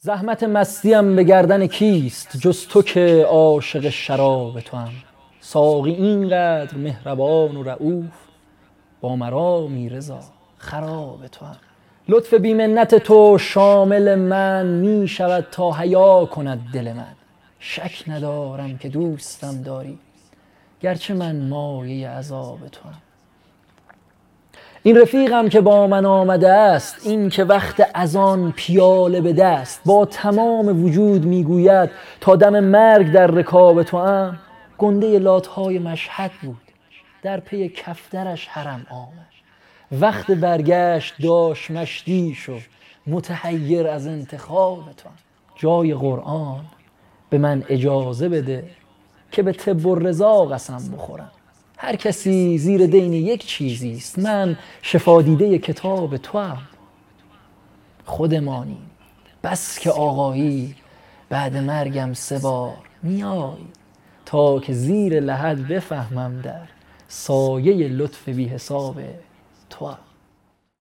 زحمت مستیم به گردن کیست جز تو که عاشق شراب توام. ساقی اینقدر مهربان و رؤوف با مرامی رضا خراب توام. لطف بی منت تو شامل من می شود تا حیا کند دل من. شک ندارم که دوستم داری گرچه من مایه عذاب توام. این رفیقم که با من آمده است، این که وقت اذان پیاله به دست با تمام وجود میگوید تا دم مرگ در رکاب توام. گنده لاتهای مشهد بود در پی کفترش حرم آمد. وقت برگشت داشت مشتی شد متحیر از انتخاب توام. جای قرآن به من اجازه بده که به طب و رضا قسم بخورم. هر کسی زیر دین یک چیزی است، من شفا دیده کتاب توام. خودمانیم بس که آقایی بعد مرگم 3 بار میای تا که زیر لحد بفهمم در سایه لطف بی حساب توام.